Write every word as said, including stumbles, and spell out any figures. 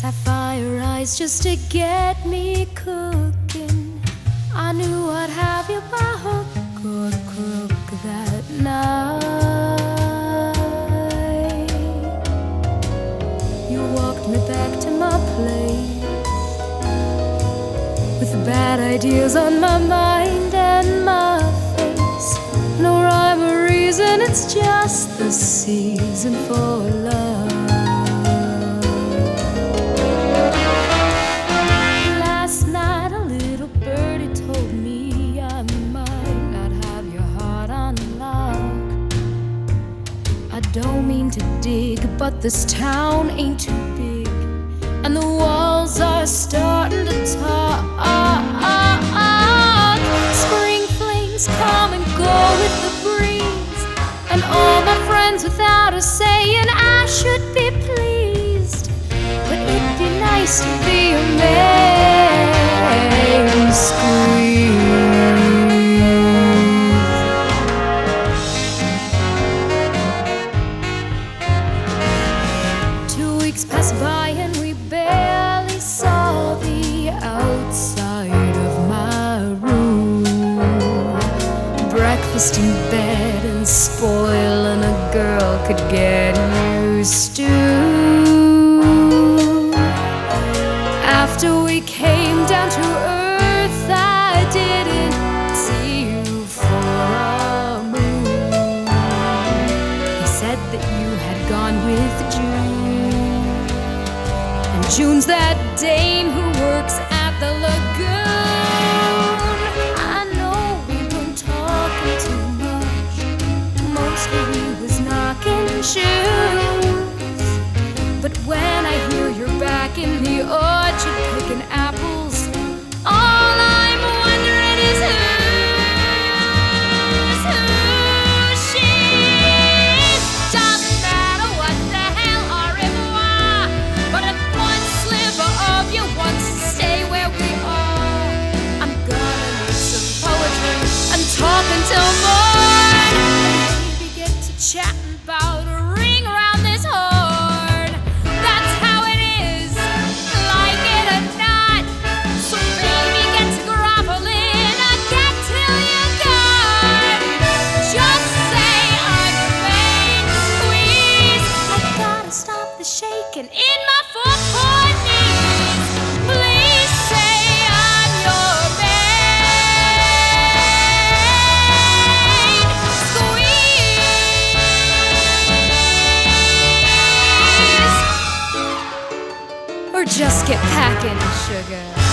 Sapphire eyes just to get me cooking. I knew I'd have you by hook or crook that night. You walked me back to my place with bad ideas on my mind and my face. No rhyme or reason, it's just the season for love. Last night a little birdie told me I might not have your heart on lock. I don't mean to dig, but this town ain't too big, and the walls are starting to talk. Spring flings come and go with the breeze, and all my friends without a saying I should be pleased. But it'd be nice to be a man squeeze. Two weeks passed by and we barely saw the outside of my room. Breakfast in bed and spoiling a girl could get used to. After we came down to earth, I didn't see you for a moon. He said that you had gone with June, and June's that dame who works at the lagoon. I know we weren't talking too much, mostly he was knocking shoes. But when I hear you're back in the orchard picking apples, all I'm wondering is who's who she is. Doesn't matter what the hell or if why, but if one sliver of you wants to stay where we are, I'm gonna need some poetry and talk until morn. Maybe get to chatting about a ring around this horn. That's how it is, like it or not. So baby, get to groveling, I get till you're gone. Just say I'm your main squeeze. I gotta stop the shaking in my four-foot knees. Please say I'm your main squeeze. Or just get packing, sugar.